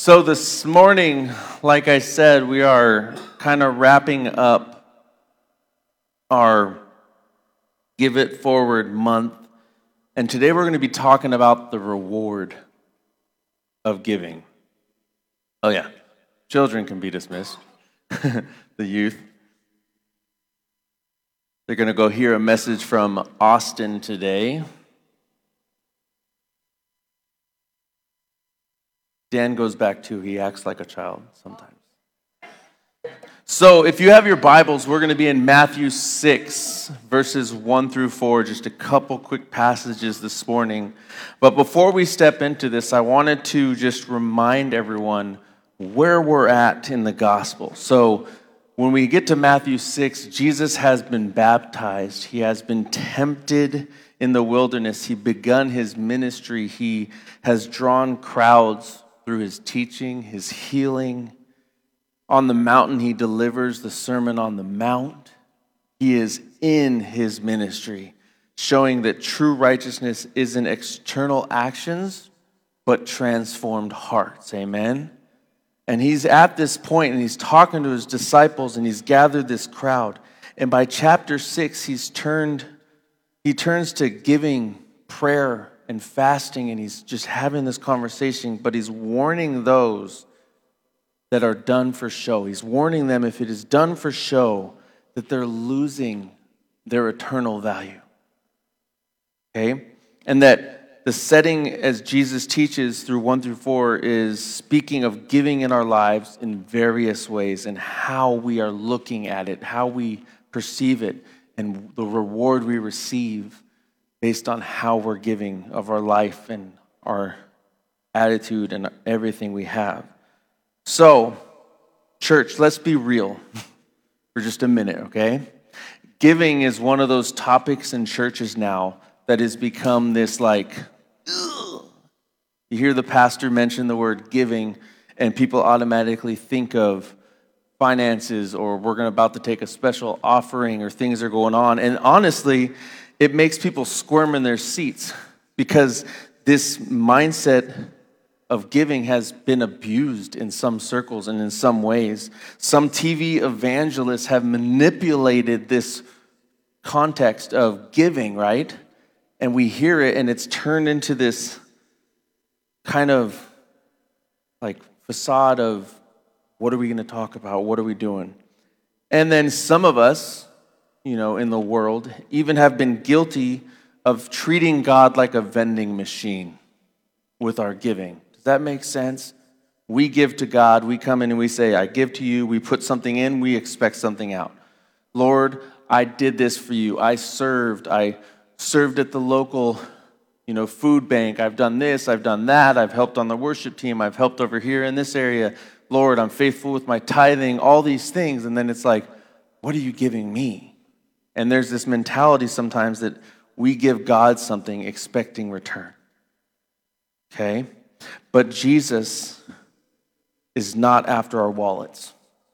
So this morning, like I said, we are kind of wrapping up our Give It Forward month. And today we're going to be talking about the reward of giving. Oh yeah, children can be dismissed. The youth. They're going to go hear a message from Austin today. Dan goes back too. He acts like a child sometimes. So if you have your Bibles, we're going to be in Matthew 6, verses 1 through 4, just a couple quick passages this morning. But before we step into this, I wanted to just remind everyone where we're at in the gospel. So when we get to Matthew 6, Jesus has been baptized. He has been tempted in the wilderness. He begun his ministry. He has drawn crowds through his teaching, his healing. On the mountain, he delivers the Sermon on the Mount. He is in his ministry, showing that true righteousness isn't external actions, but transformed hearts. Amen? And he's at this point, and he's talking to his disciples, and he's gathered this crowd. And by chapter 6, he turns to giving, prayer, and fasting, and he's just having this conversation, but he's warning those that are done for show. He's warning them, if it is done for show, that they're losing their eternal value. Okay? And that the setting, as Jesus teaches through 1 through 4, is speaking of giving in our lives in various ways and how we are looking at it, how we perceive it, and the reward we receive based on how we're giving of our life and our attitude and everything we have. So, church, let's be real for just a minute, okay? Giving is one of those topics in churches now that has become this ugh. You hear the pastor mention the word giving, and people automatically think of finances, or we're about to take a special offering, or things are going on. And honestly, it makes people squirm in their seats because this mindset of giving has been abused in some circles and in some ways. Some TV evangelists have manipulated this context of giving, right? And we hear it, and it's turned into this kind of like facade of what are we going to talk about? What are we doing? And then some of us, in the world, even have been guilty of treating God like a vending machine with our giving. Does that make sense? We give to God, we come in and we say, I give to you, we put something in, we expect something out. Lord, I did this for you. I served at the local, food bank. I've done this, I've done that. I've helped on the worship team. I've helped over here in this area. Lord, I'm faithful with my tithing, all these things. And then it's like, what are you giving me? And there's this mentality sometimes that we give God something expecting return. Okay? But Jesus is not after our wallets.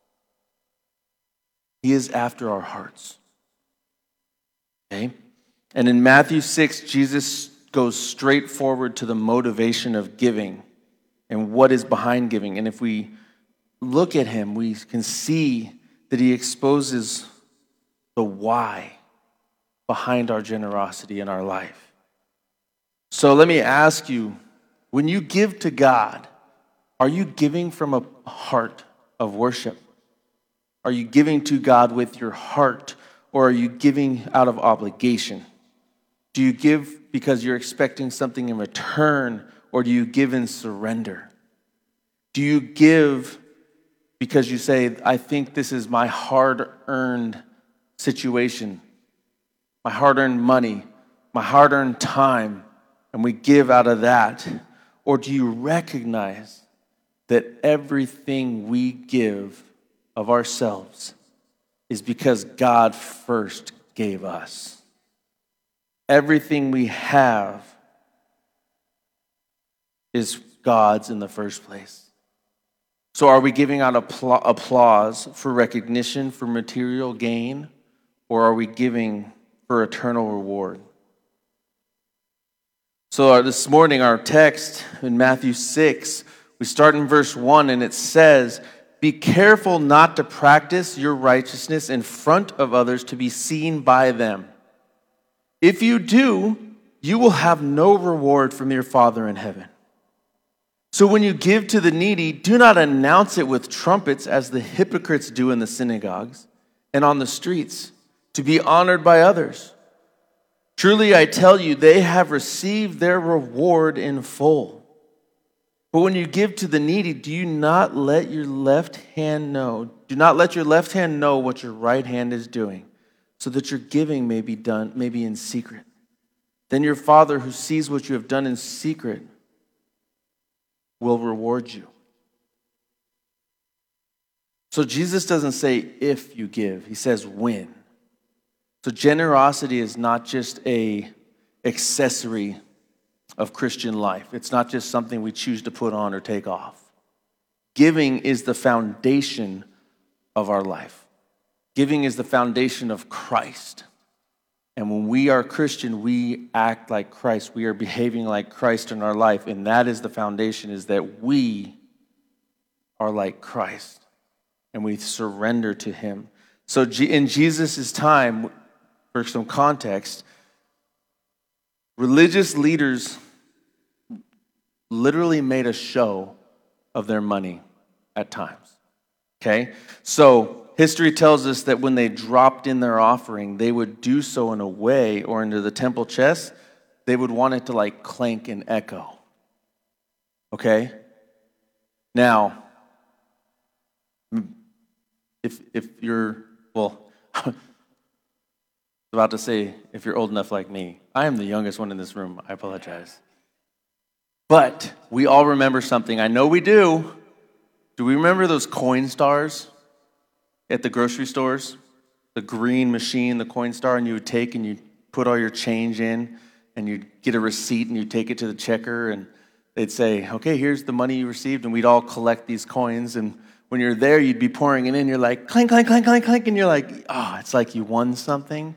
He is after our hearts. Okay? And in Matthew 6, Jesus goes straight forward to the motivation of giving and what is behind giving. And if we look at him, we can see that he exposes the why behind our generosity in our life. So let me ask you, when you give to God, are you giving from a heart of worship? Are you giving to God with your heart, or are you giving out of obligation? Do you give because you're expecting something in return, or do you give in surrender? Do you give because you say, I think this is my hard-earned situation, my hard-earned money, my hard-earned time, and we give out of that? Or do you recognize that everything we give of ourselves is because God first gave us? Everything we have is God's in the first place. So are we giving out applause for recognition, for material gain, or are we giving for eternal reward? So this morning, our text in Matthew 6, We start in verse 1, and it says, "Be careful not to practice your righteousness in front of others to be seen by them. If you do, you will have no reward from your Father in heaven. So when you give to the needy, do not announce it with trumpets as the hypocrites do in the synagogues and on the streets, to be honored by others. Truly I tell you, they have received their reward in full. But when you give to the needy, do not let your left hand know what your right hand is doing, so that your giving may be in secret. Then your Father who sees what you have done in secret will reward you." So Jesus doesn't say if you give, he says when. So generosity is not just an accessory of Christian life. It's not just something we choose to put on or take off. Giving is the foundation of our life. Giving is the foundation of Christ. And when we are Christian, we act like Christ. We are behaving like Christ in our life. And that is the foundation, is that we are like Christ. And we surrender to him. So in Jesus' time, for some context, religious leaders literally made a show of their money at times. Okay? So history tells us that when they dropped in their offering, they would do so in a way, or into the temple chest, they would want it to like clank and echo. Okay? Now, if you're, well, I was about to say, if you're old enough like me, I am the youngest one in this room. I apologize. But we all remember something. I know we do. Do we remember those coin stars at the grocery stores? The green machine, the coin star, and you would take and you put all your change in, and you'd get a receipt and you'd take it to the checker, and they'd say, okay, here's the money you received, and we'd all collect these coins, and when you're there, you'd be pouring it in, you're like, clank, clank, clank, clank, clank, and you're like, oh, it's like you won something.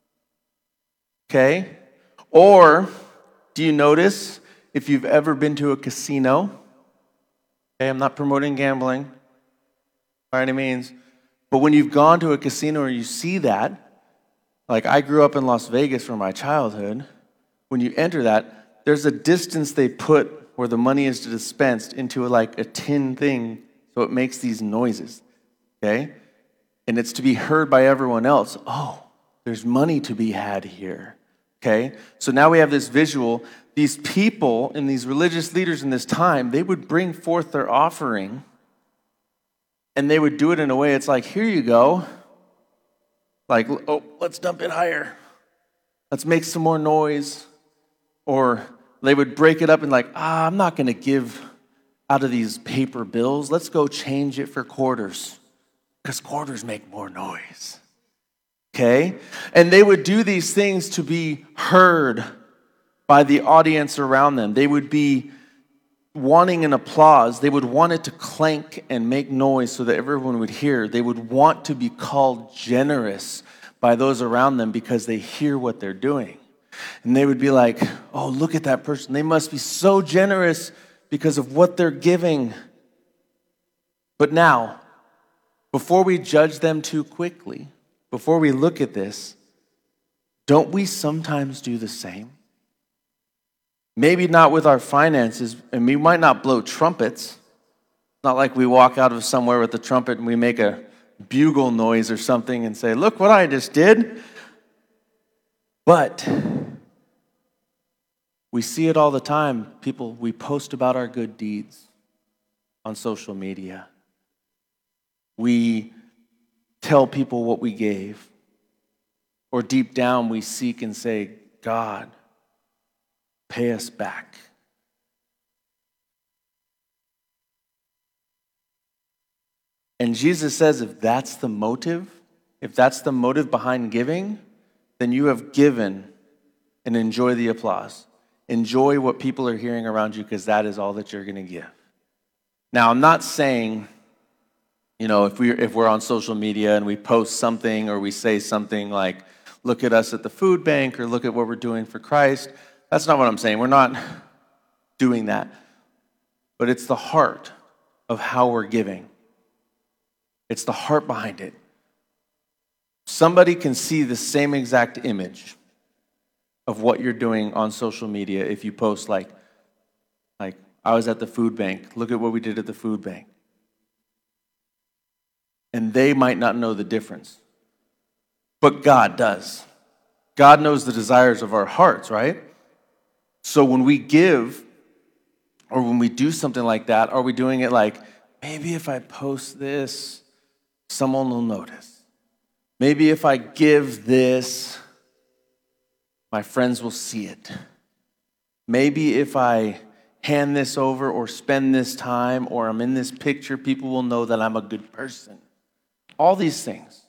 Okay? Or, do you notice, if you've ever been to a casino, okay, I'm not promoting gambling by any means, but when you've gone to a casino or you see that, like I grew up in Las Vegas for my childhood, when you enter that, there's a distance they put where the money is dispensed into like a tin thing, so it makes these noises, okay? And it's to be heard by everyone else. Oh, there's money to be had here, okay? So now we have this visual. These people and these religious leaders in this time, they would bring forth their offering, and they would do it in a way, it's like, here you go. Like, oh, let's dump it higher. Let's make some more noise. Or they would break it up and like, I'm not going to give out of these paper bills. Let's go change it for quarters, because quarters make more noise. Okay? And they would do these things to be heard by the audience around them. They would be wanting an applause. They would want it to clank and make noise so that everyone would hear. They would want to be called generous by those around them because they hear what they're doing. And they would be like, oh, look at that person. They must be so generous because of what they're giving. But now, before we judge them too quickly, before we look at this, don't we sometimes do the same? Maybe not with our finances, and we might not blow trumpets. It's not like we walk out of somewhere with a trumpet and we make a bugle noise or something and say, look what I just did. But we see it all the time. We post about our good deeds on social media. We tell people what we gave. Or deep down we seek and say, God, pay us back. And Jesus says if that's the motive behind giving, then you have given and enjoy the applause. Enjoy what people are hearing around you, because that is all that you're going to give. Now, I'm not saying, if we're on social media and we post something or we say something like, look at us at the food bank or look at what we're doing for Christ. That's not what I'm saying. We're not doing that. but it's the heart of how we're giving. It's the heart behind it. Somebody can see the same exact image of what you're doing on social media if you post like I was at the food bank. Look at what we did at the food bank. And they might not know the difference. But God does. God knows the desires of our hearts, right? So when we give or when we do something like that, are we doing it like, maybe if I post this, someone will notice. Maybe if I give this, my friends will see it. Maybe if I hand this over or spend this time or I'm in this picture, people will know that I'm a good person. All these things.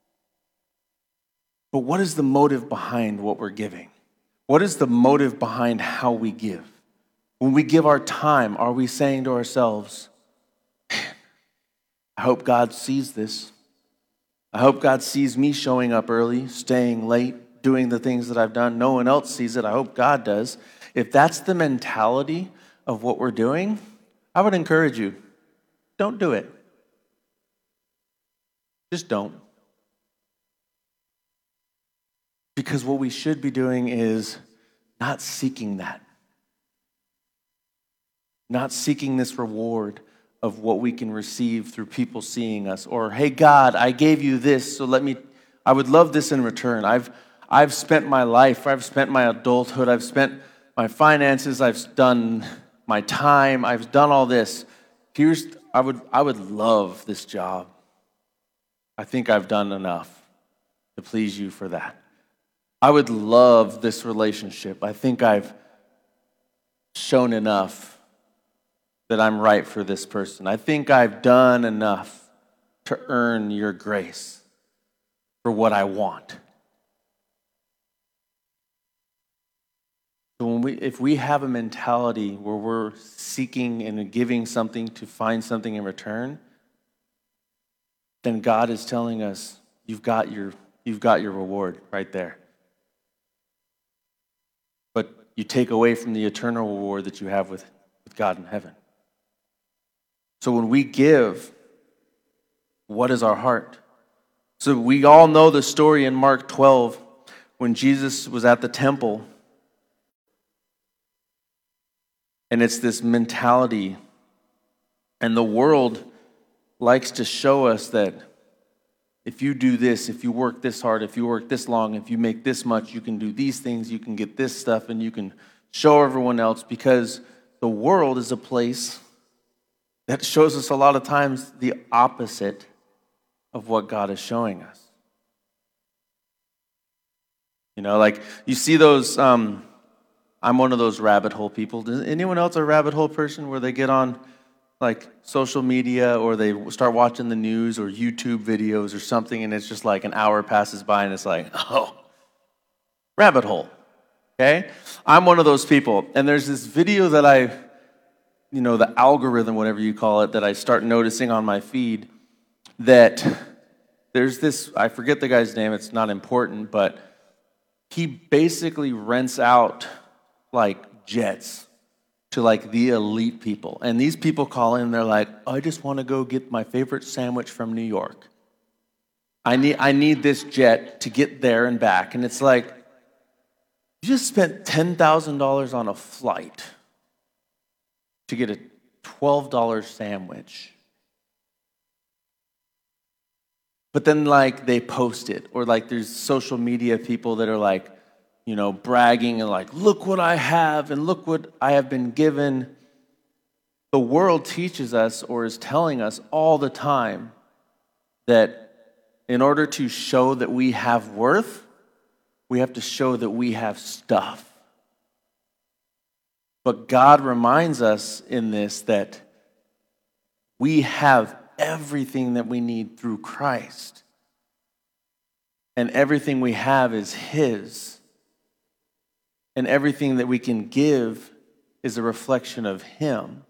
But what is the motive behind what we're giving? What is the motive behind how we give? When we give our time, are we saying to ourselves, man, I hope God sees this. I hope God sees me showing up early, staying late, doing the things that I've done. No one else sees it. I hope God does. If that's the mentality of what we're doing, I would encourage you, don't do it. Just don't. Because what we should be doing is not seeking that. Not seeking this reward of what we can receive through people seeing us. Or, hey, God, I gave you this, so I would love this in return. I've spent my life, I've spent my adulthood, I've spent my finances, I've done my time, I've done all this. I would love this job. I think I've done enough to please you for that. I would love this relationship. I think I've shown enough that I'm right for this person. I think I've done enough to earn your grace for what I want. So if we have a mentality where we're seeking and giving something to find something in return, then God is telling us, you've got your reward right there. But you take away from the eternal reward that you have with God in heaven. So when we give, what is our heart? So we all know the story in Mark 12 when Jesus was at the temple. And it's this mentality. And the world likes to show us that if you do this, if you work this hard, if you work this long, if you make this much, you can do these things, you can get this stuff, and you can show everyone else, because the world is a place that shows us a lot of times the opposite of what God is showing us. You know, like you see those, I'm one of those rabbit hole people. Does anyone else a rabbit hole person where they get on like social media or they start watching the news or YouTube videos or something, and it's just like an hour passes by and it's like, oh, rabbit hole, okay? I'm one of those people. And there's this video that the algorithm, whatever you call it, that I start noticing on my feed, that there's this, I forget the guy's name, it's not important, but he basically rents out like jets to like the elite people. And these people call in, they're like, I just want to go get my favorite sandwich from New York. I need this jet to get there and back. And it's like, you just spent $10,000 on a flight to get a $12 sandwich. But then like they post it, or like there's social media people that are like, bragging and like, look what I have and look what I have been given. The world teaches us or is telling us all the time that in order to show that we have worth, we have to show that we have stuff. But God reminds us in this that we have everything that we need through Christ. And everything we have is His. And everything that we can give is a reflection of Him.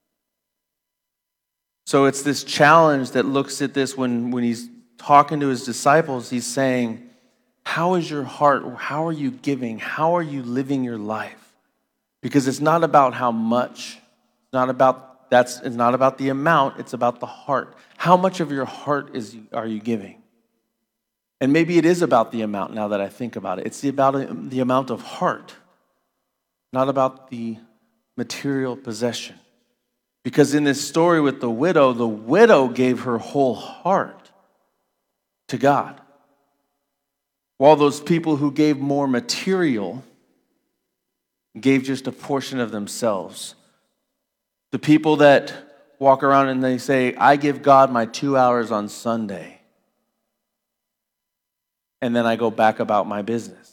So it's this challenge that looks at this when He's talking to His disciples. He's saying, how is your heart? How are you giving? How are you living your life? Because it's not about how much. It's not about it's not about the amount, it's about the heart. How much of your heart are you giving? And maybe it is about the amount now that I think about it. It's about the amount of heart, not about the material possession. Because in this story with the widow gave her whole heart to God. While those people who gave more material gave just a portion of themselves. The people that walk around and they say, I give God my 2 hours on Sunday, and then I go back about my business.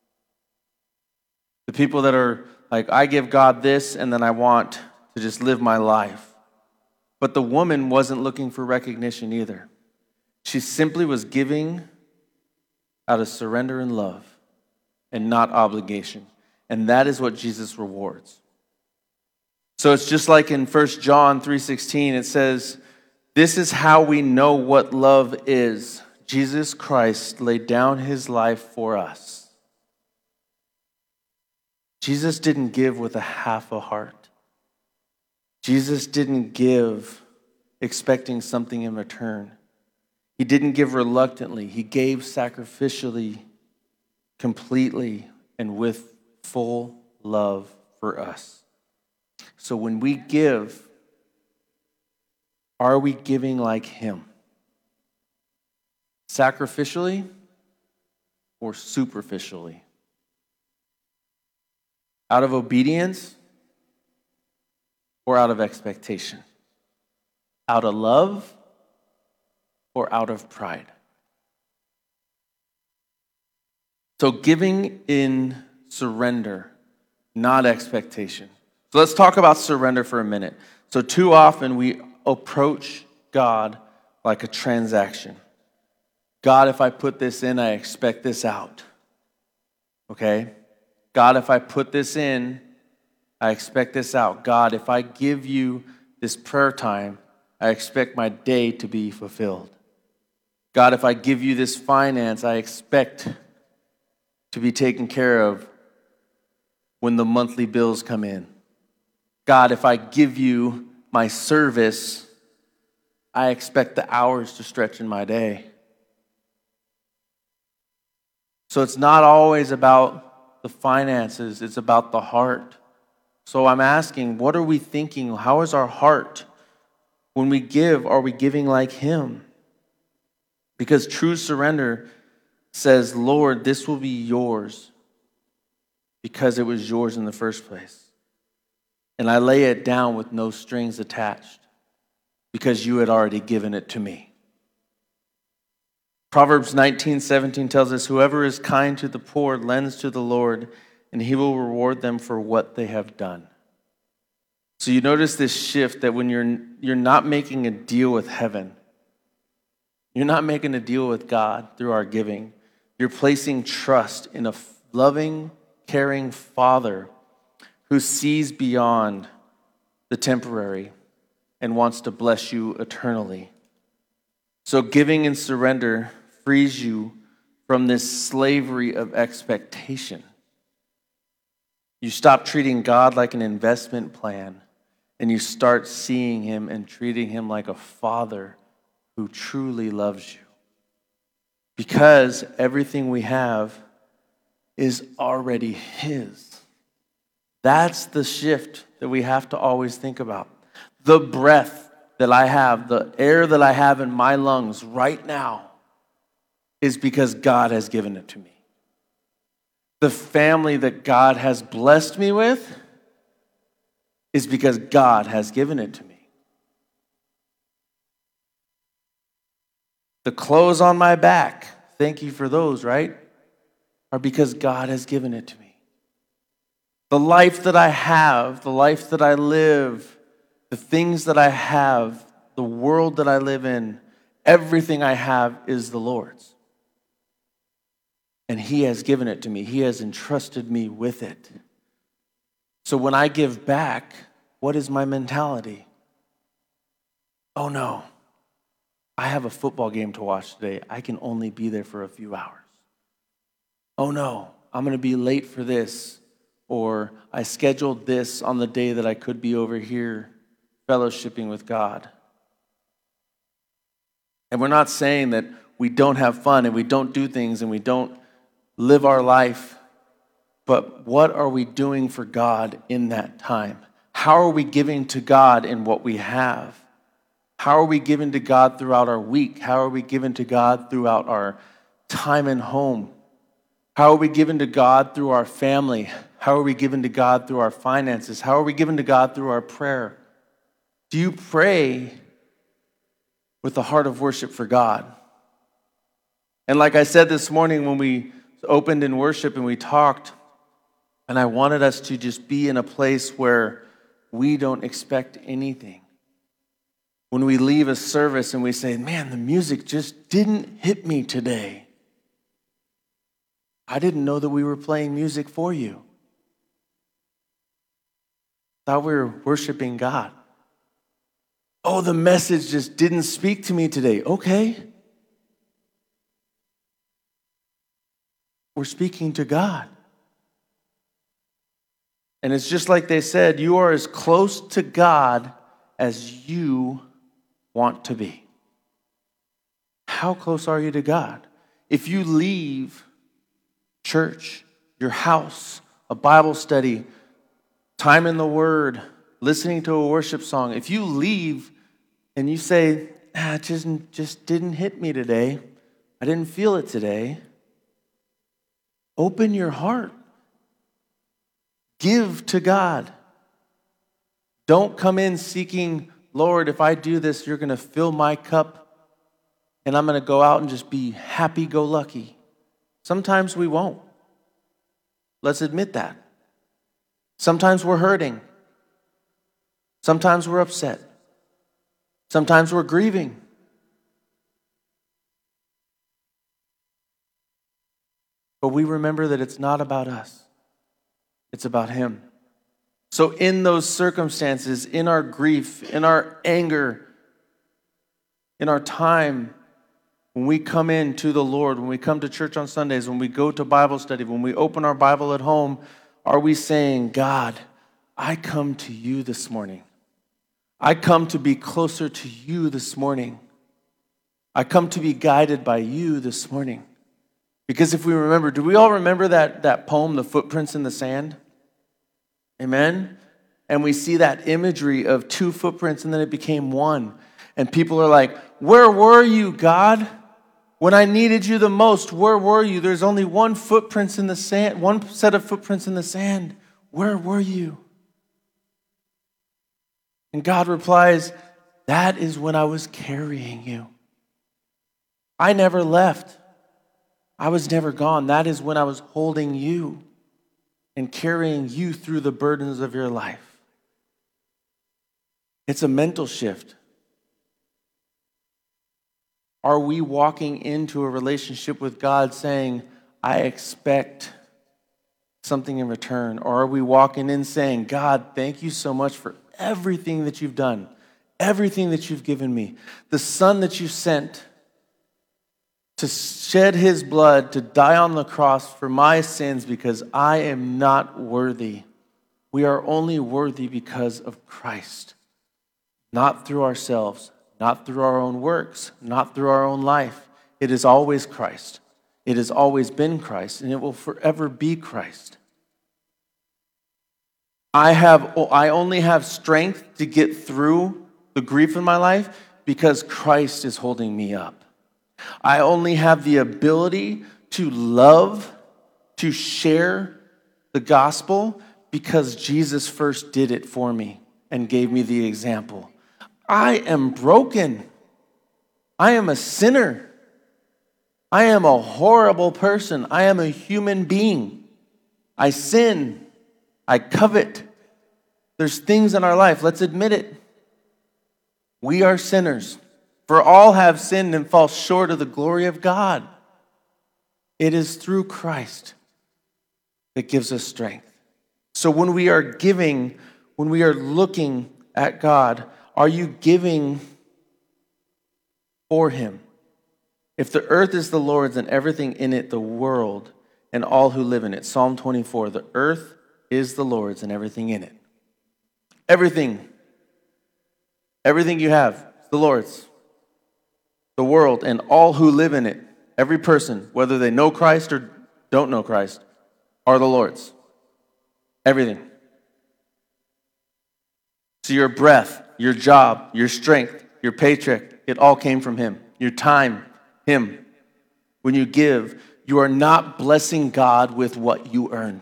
The people that are like, I give God this, and then I want to just live my life. But the woman wasn't looking for recognition either. She simply was giving out of surrender and love and not obligation. And that is what Jesus rewards. So it's just like in 1 John 3:16, it says, this is how we know what love is. Jesus Christ laid down his life for us. Jesus didn't give with a half a heart. Jesus didn't give expecting something in return. He didn't give reluctantly. He gave sacrificially, completely, and with full love for us. So when we give, are we giving like him? Sacrificially or superficially? Out of obedience or out of expectation? Out of love or out of pride? So giving in surrender, not expectation. So let's talk about surrender for a minute. So too often we approach God like a transaction. God, if I put this in, I expect this out. Okay? God, if I put this in, I expect this out. God, if I give you this prayer time, I expect my day to be fulfilled. God, if I give you this finance, I expect to be taken care of when the monthly bills come in. God, if I give you my service, I expect the hours to stretch in my day. So it's not always about the finances, it's about the heart. So I'm asking, what are we thinking? How is our heart? When we give, are we giving like him? Because true surrender says, Lord, this will be yours because it was yours in the first place. And I lay it down with no strings attached because you had already given it to me. Proverbs 19:17 tells us, whoever is kind to the poor lends to the Lord, and he will reward them for what they have done. So you notice this shift that when you're not making a deal with heaven, you're not making a deal with God through our giving. You're placing trust in a loving, caring Father who sees beyond the temporary and wants to bless you eternally. So giving and surrender frees you from this slavery of expectation. You stop treating God like an investment plan, and you start seeing him and treating him like a father who truly loves you. Because everything we have is already his. That's the shift that we have to always think about. The breath that I have, the air that I have in my lungs right now is because God has given it to me. The family that God has blessed me with is because God has given it to me. The clothes on my back, thank you for those, right? Are because God has given it to me. The life that I have, the life that I live, the things that I have, the world that I live in, everything I have is the Lord's. And he has given it to me. He has entrusted me with it. So when I give back, what is my mentality? Oh no, I have a football game to watch today. I can only be there for a few hours. Oh no, I'm going to be late for this. Or I scheduled this on the day that I could be over here fellowshipping with God. And we're not saying that we don't have fun and we don't do things and we don't live our life, but what are we doing for God in that time? How are we giving to God in what we have? How are we giving to God throughout our week? How are we giving to God throughout our time in home? How are we giving to God through our family? How are we giving to God through our finances? How are we giving to God through our prayer? Do you pray with the heart of worship for God? And like I said this morning when we opened in worship and we talked, and I wanted us to just be in a place where we don't expect anything. When we leave a service and we say, man, the music just didn't hit me today. I didn't know that we were playing music for you. Thought we were worshiping God. Oh, the message just didn't speak to me today. Okay. We're speaking to God. And it's just like they said, you are as close to God as you want to be. How close are you to God? If you leave church, your house, a Bible study, time in the Word, listening to a worship song, if you leave and you say, it just didn't hit me today, I didn't feel it today, open your heart. Give to God. Don't come in seeking, Lord, if I do this, you're going to fill my cup and I'm going to go out and just be happy-go-lucky. Sometimes we won't. Let's admit that. Sometimes we're hurting. Sometimes we're upset. Sometimes we're grieving. But we remember that it's not about us. It's about Him. So in those circumstances, in our grief, in our anger, in our time, when we come in to the Lord, when we come to church on Sundays, when we go to Bible study, when we open our Bible at home, are we saying, God, I come to you this morning. I come to be closer to you this morning. I come to be guided by you this morning. Because if we remember, do we all remember that poem, The Footprints in the Sand? Amen? And we see that imagery of two footprints and then it became one. And people are like, where were you, God? When I needed you the most, where were you? There's only one footprints in the sand, one set of footprints in the sand. Where were you? And God replies, that is when I was carrying you. I never left. I was never gone. That is when I was holding you and carrying you through the burdens of your life. It's a mental shift. Are we walking into a relationship with God saying, I expect something in return? Or are we walking in saying, God, thank you so much for everything that you've done, everything that you've given me, the Son that you sent to shed his blood, to die on the cross for my sins because I am not worthy. We are only worthy because of Christ, not through ourselves, not through our own works, not through our own life. It is always Christ. It has always been Christ, and it will forever be Christ. I only have strength to get through the grief in my life because Christ is holding me up. I only have the ability to love, to share the gospel because Jesus first did it for me and gave me the example. I am broken. I am a sinner. I am a horrible person. I am a human being. I sin. I covet. There's things in our life. Let's admit it. We are sinners. For all have sinned and fall short of the glory of God. It is through Christ that gives us strength. So when we are giving, when we are looking at God, are you giving for Him? If the earth is the Lord's and everything in it, the world and all who live in it. Psalm 24, the earth is the Lord's and everything in it. Everything. Everything you have is the Lord's. The world and all who live in it, every person, whether they know Christ or don't know Christ, are the Lord's. Everything. So your breath, your job, your strength, your paycheck, it all came from Him. Your time, Him. When you give, you are not blessing God with what you earned.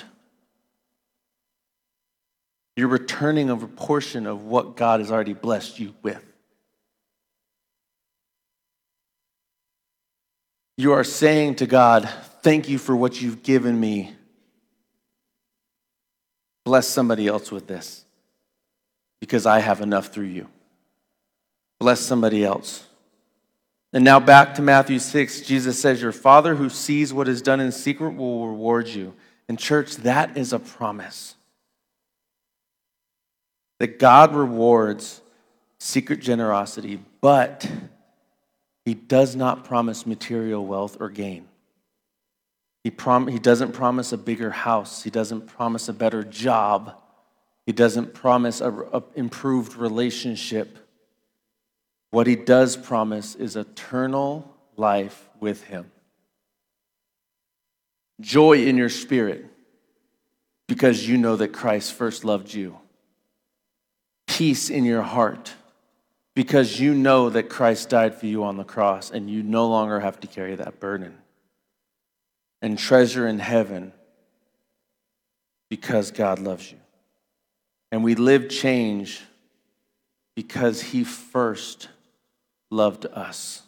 You're returning a portion of what God has already blessed you with. You are saying to God, thank you for what you've given me. Bless somebody else with this because I have enough through you. Bless somebody else. And now back to Matthew 6, Jesus says, your Father who sees what is done in secret will reward you. And church, that is a promise. That God rewards secret generosity, but He does not promise material wealth or gain. He doesn't promise a bigger house. He doesn't promise a better job. He doesn't promise an improved relationship. What He does promise is eternal life with Him. Joy in your spirit because you know that Christ first loved you. Peace in your heart because you know that Christ died for you on the cross and you no longer have to carry that burden. And treasure in heaven because God loves you. And we live change because He first loved us.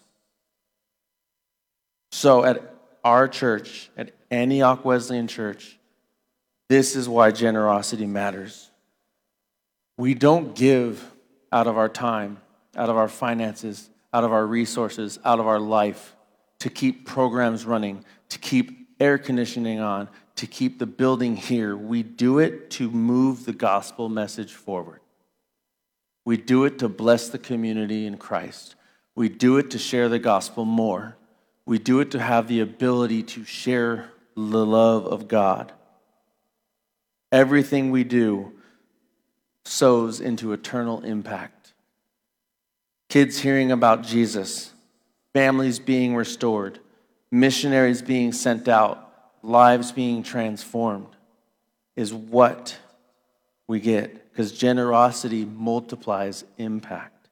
So at our church, at Antioch Wesleyan Church, this is why generosity matters. We don't give out of our time, out of our finances, out of our resources, out of our life to keep programs running, to keep air conditioning on, to keep the building here. We do it to move the gospel message forward. We do it to bless the community in Christ. We do it to share the gospel more. We do it to have the ability to share the love of God. Everything we do sows into eternal impact. Kids hearing about Jesus, families being restored, missionaries being sent out, lives being transformed is what we get, because generosity multiplies impact.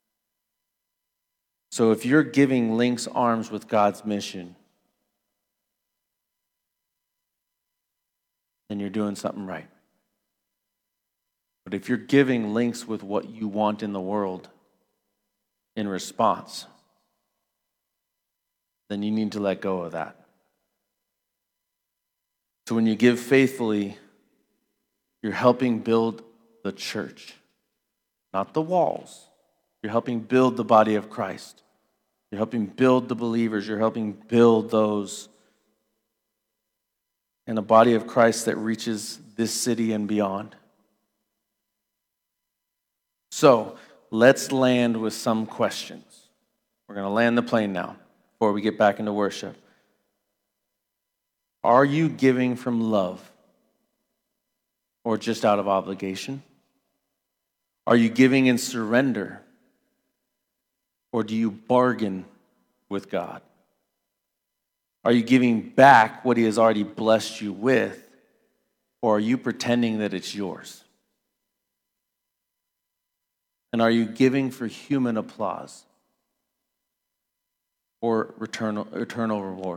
So if you're giving links arms with God's mission, then you're doing something right. But if you're giving links with what you want in the world in response, then you need to let go of that. So when you give faithfully, you're helping build the church, not the walls. You're helping build the body of Christ. You're helping build the believers. You're helping build those in a body of Christ that reaches this city and beyond. So let's land with some questions. We're going to land the plane now before we get back into worship. Are you giving from love or just out of obligation? Are you giving in surrender or do you bargain with God? Are you giving back what He has already blessed you with, or are you pretending that it's yours? And are you giving for human applause or eternal reward?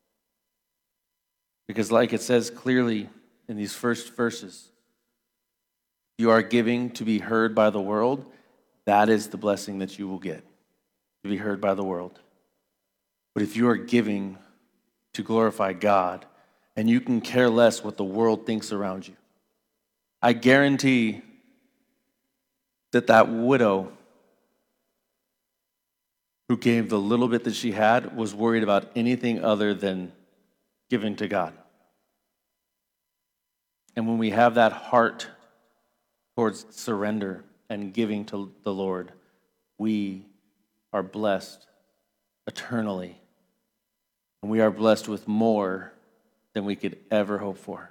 Because like it says clearly in these first verses, you are giving to be heard by the world. That is the blessing that you will get, to be heard by the world. But if you are giving to glorify God, and you can care less what the world thinks around you, I guarantee that widow who gave the little bit that she had was worried about anything other than giving to God. And when we have that heart towards surrender and giving to the Lord, we are blessed eternally. And we are blessed with more than we could ever hope for.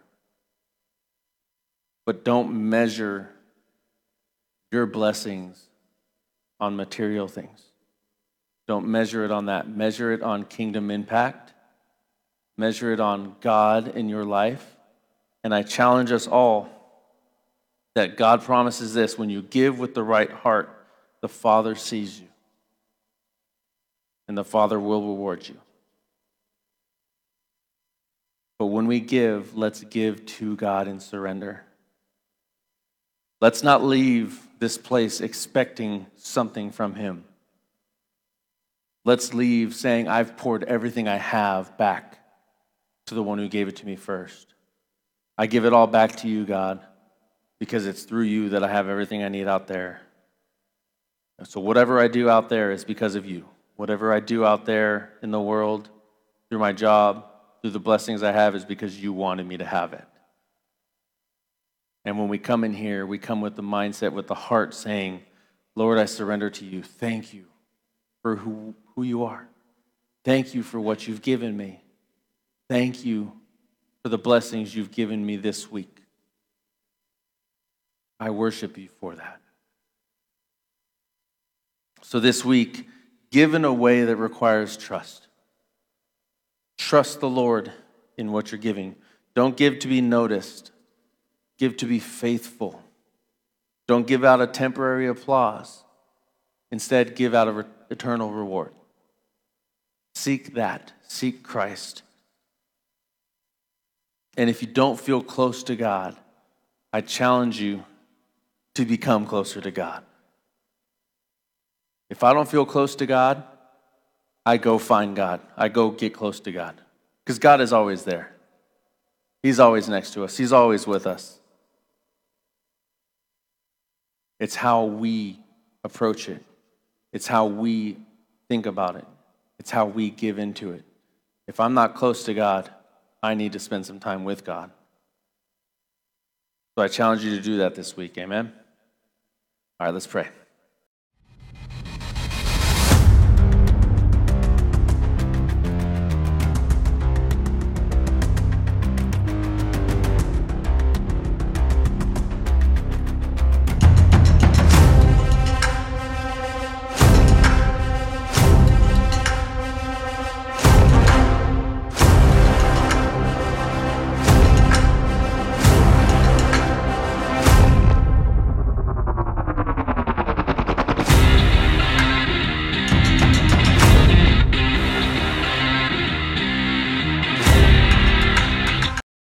But don't measure your blessings on material things. Don't measure it on that. Measure it on kingdom impact. Measure it on God in your life. And I challenge us all that God promises this: when you give with the right heart, the Father sees you. And the Father will reward you. But when we give, let's give to God in surrender. Let's not leave this place expecting something from Him. Let's leave saying, I've poured everything I have back to the one who gave it to me first. I give it all back to you, God, because it's through you that I have everything I need out there. So whatever I do out there is because of you. Whatever I do out there in the world, through my job, through the blessings I have, is because you wanted me to have it. And when we come in here, we come with the mindset, with the heart saying, Lord, I surrender to you. Thank you for who you are. Thank you for what you've given me. Thank you for the blessings you've given me this week. I worship you for that. So this week, give in a way that requires trust. Trust the Lord in what you're giving. Don't give to be noticed. Give to be faithful. Don't give out a temporary applause. Instead, give out an eternal reward. Seek that. Seek Christ. And if you don't feel close to God, I challenge you to become closer to God. If I don't feel close to God, I go find God. I go get close to God. Because God is always there. He's always next to us. He's always with us. It's how we approach it. It's how we think about it. It's how we give into it. If I'm not close to God, I need to spend some time with God. So I challenge you to do that this week. Amen? All right, let's pray.